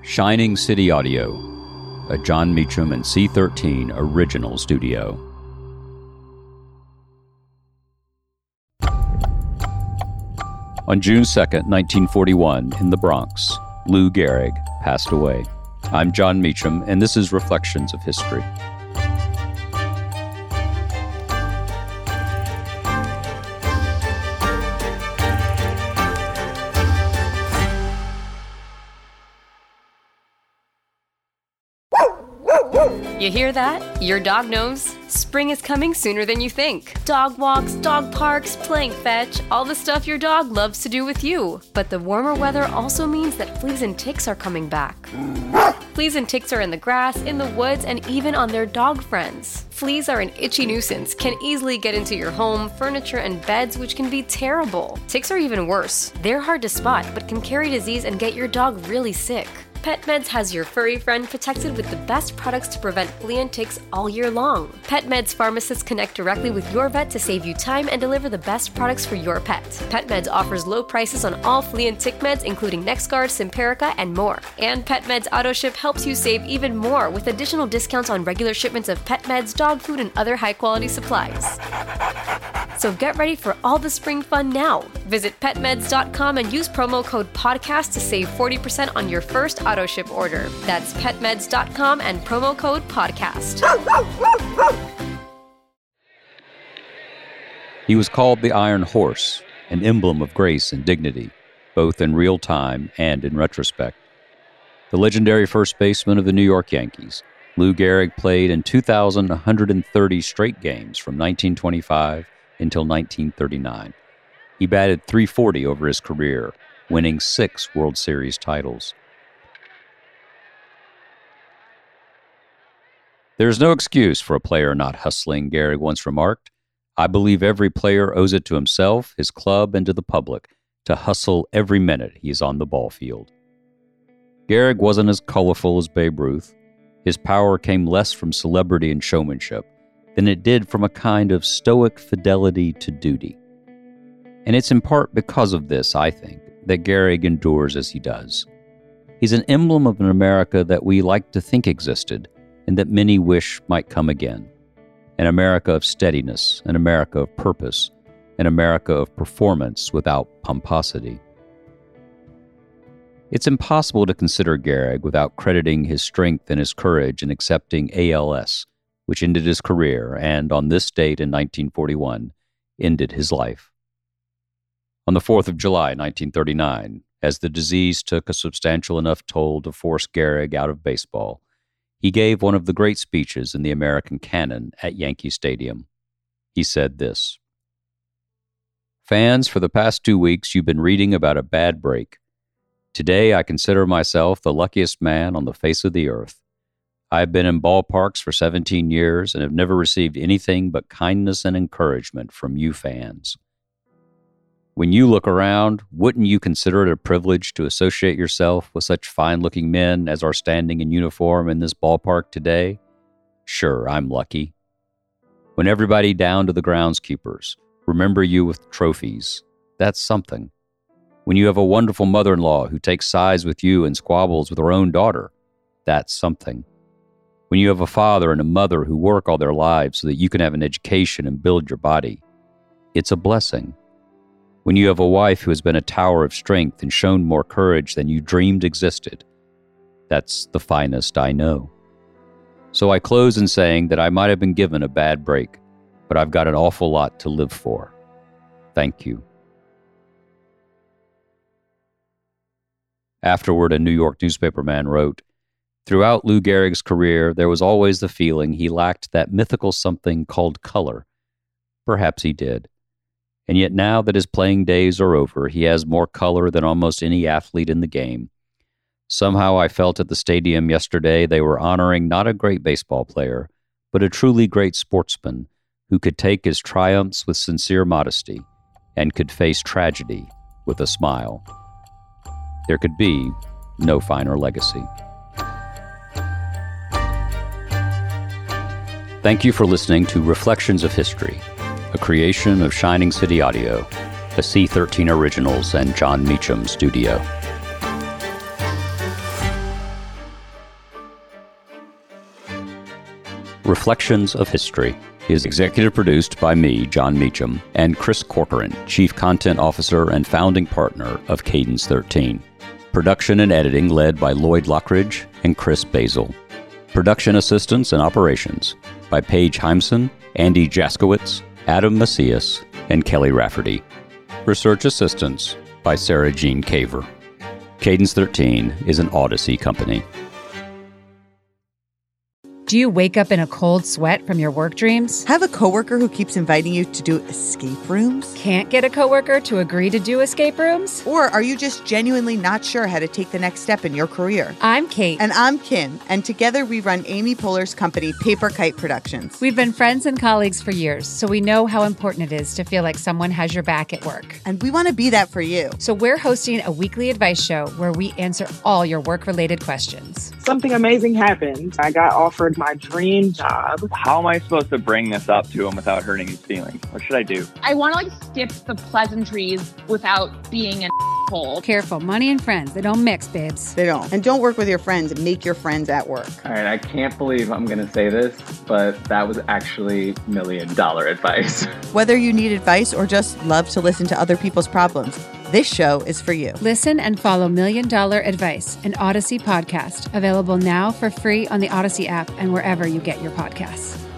Shining City Audio, a Jon Meacham and C13 original studio. On June 2nd, 1941, in the Bronx, Lou Gehrig passed away. I'm Jon Meacham, and this is Reflections of History. You hear that? Your dog knows. Spring is coming sooner than you think. Dog walks, dog parks, playing fetch, all the stuff your dog loves to do with you. But the warmer weather also means that fleas and ticks are coming back. Fleas and ticks are in the grass, in the woods, and even on their dog friends. Fleas are an itchy nuisance, can easily get into your home, furniture, and beds, which can be terrible. Ticks are even worse. They're hard to spot, but can carry disease and get your dog really sick. PetMeds has your furry friend protected with the best products to prevent flea and ticks all year long. PetMeds pharmacists connect directly with your vet to save you time and deliver the best products for your pet. PetMeds offers low prices on all flea and tick meds, including NexGard, Simparica, and more. And PetMeds AutoShip helps you save even more with additional discounts on regular shipments of pet meds, dog food, and other high-quality supplies. So get ready for all the spring fun now. Visit PetMeds.com and use promo code PODCAST to save 40% on your first AutoShip order. That's PetMeds.com and promo code PODCAST. He was called the Iron Horse, an emblem of grace and dignity, both in real time and in retrospect. The legendary first baseman of the New York Yankees, Lou Gehrig played in 2,130 straight games from 1925 until 1939. He batted .340 over his career, winning 6 World Series titles. There's no excuse for a player not hustling, Gehrig once remarked. I believe every player owes it to himself, his club, and to the public to hustle every minute he's on the ball field. Gehrig wasn't as colorful as Babe Ruth. His power came less from celebrity and showmanship than it did from a kind of stoic fidelity to duty. And it's in part because of this, I think, that Gehrig endures as he does. He's an emblem of an America that we like to think existed and that many wish might come again. An America of steadiness, an America of purpose, an America of performance without pomposity. It's impossible to consider Gehrig without crediting his strength and his courage in accepting ALS, which ended his career and, on this date in 1941, ended his life. On the 4th of July, 1939, as the disease took a substantial enough toll to force Gehrig out of baseball, he gave one of the great speeches in the American canon at Yankee Stadium. He said this: "Fans, for the past 2 weeks, you've been reading about a bad break. Today, I consider myself the luckiest man on the face of the earth. I've been in ballparks for 17 years and have never received anything but kindness and encouragement from you fans. When you look around, wouldn't you consider it a privilege to associate yourself with such fine-looking men as are standing in uniform in this ballpark today? Sure, I'm lucky. When everybody down to the groundskeepers remember you with trophies, that's something. When you have a wonderful mother-in-law who takes sides with you and squabbles with her own daughter, that's something. When you have a father and a mother who work all their lives so that you can have an education and build your body, it's a blessing. When you have a wife who has been a tower of strength and shown more courage than you dreamed existed, that's the finest I know. So I close in saying that I might have been given a bad break, but I've got an awful lot to live for. Thank you." Afterward, a New York newspaperman wrote, "Throughout Lou Gehrig's career, there was always the feeling he lacked that mythical something called color. Perhaps he did. And yet now that his playing days are over, he has more color than almost any athlete in the game. Somehow I felt at the stadium yesterday they were honoring not a great baseball player, but a truly great sportsman who could take his triumphs with sincere modesty and could face tragedy with a smile. There could be no finer legacy." Thank you for listening to Reflections of History, a creation of Shining City Audio, a C13 Originals and Jon Meacham studio. Reflections of History is executive produced by me, John Meacham, and Chris Corcoran, Chief Content Officer and founding partner of Cadence 13. Production and editing led by Lloyd Lockridge and Chris Basil. Production assistance and operations by Paige Heimson, Andy Jaskowitz, Adam Macias, and Kelly Rafferty. Research assistance by Sarah Jean Caver. Cadence 13 is an Odyssey company. Do you wake up in a cold sweat from your work dreams? Have a coworker who keeps inviting you to do escape rooms? Can't get a coworker to agree to do escape rooms? Or are you just genuinely not sure how to take the next step in your career? I'm Kate. And I'm Kim. And together we run Amy Poehler's company, Paper Kite Productions. We've been friends and colleagues for years, so we know how important it is to feel like someone has your back at work. And we want to be that for you. So we're hosting a weekly advice show where we answer all your work-related questions. Something amazing happened. I got offered my dream job. How am I supposed to bring this up to him without hurting his feelings? What should I do? I want to skip the pleasantries without being an asshole. Careful, money and friends, they don't mix, babes. They don't. And don't work with your friends. Make your friends at work. All right, I can't believe I'm going to say this, but that was actually $1 million advice. Whether you need advice or just love to listen to other people's problems, this show is for you. Listen and follow $1 Million Advice, an Odyssey podcast, available now for free on the Odyssey app and wherever you get your podcasts.